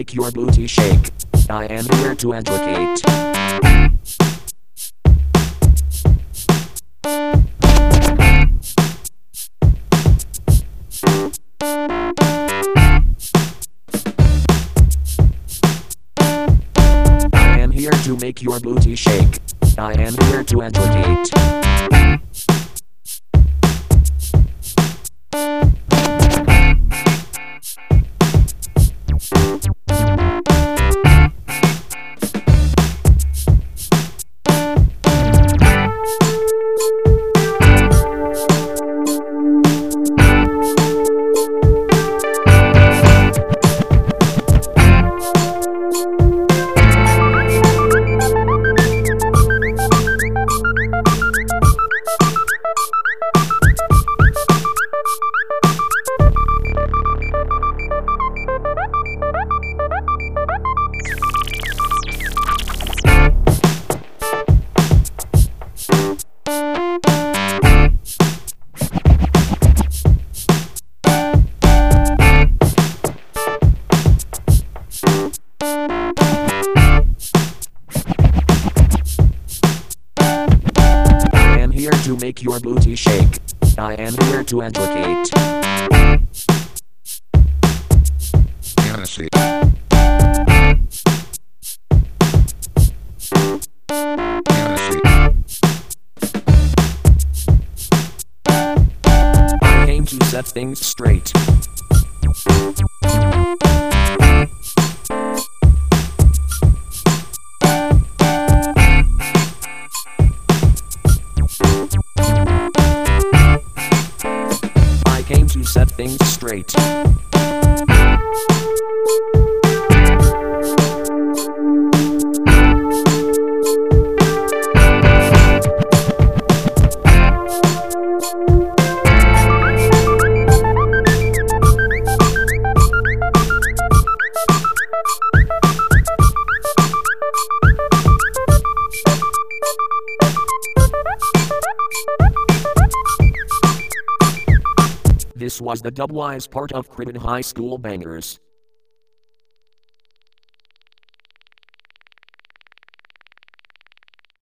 make your booty shake. I am here to educate. I am here to make your booty shake. I am here to educate. To make your booty shake. I am here to educate. Fantasy. Fantasy. I came to set things straight. To set things straight. This was the dubwise part of Cribbin High School Bangers.